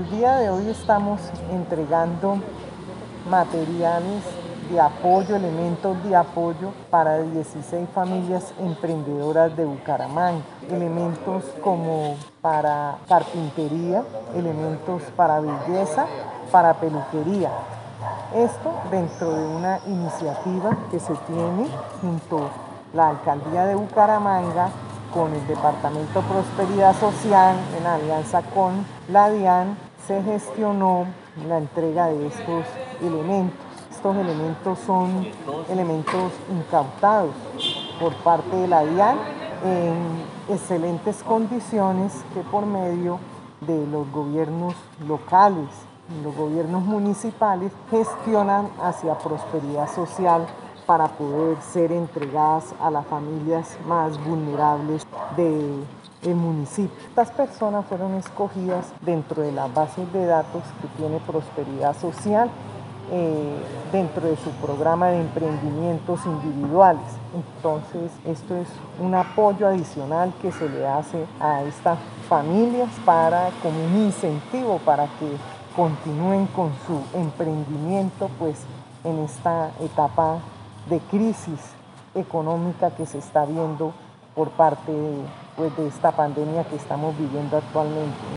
el día de hoy estamos entregando materiales de apoyo, elementos de apoyo para 16 familias emprendedoras de Bucaramanga. Elementos como para carpintería, elementos para belleza, para peluquería. Esto dentro de una iniciativa que se tiene junto a la Alcaldía de Bucaramanga con el Departamento de Prosperidad Social, en alianza con la DIAN, se gestionó la entrega de estos elementos. Estos elementos son elementos incautados por parte de la DIAN en excelentes condiciones que por medio de los gobiernos locales, los gobiernos municipales gestionan hacia prosperidad social para poder ser entregadas a las familias más vulnerables del municipio. Estas personas fueron escogidas dentro de las bases de datos que tiene Prosperidad Social dentro de su programa de emprendimientos individuales. Entonces, esto es un apoyo adicional que se le hace a estas familias como un incentivo para que continúen con su emprendimiento pues en esta etapa de crisis económica que se está viendo por parte de esta pandemia que estamos viviendo actualmente.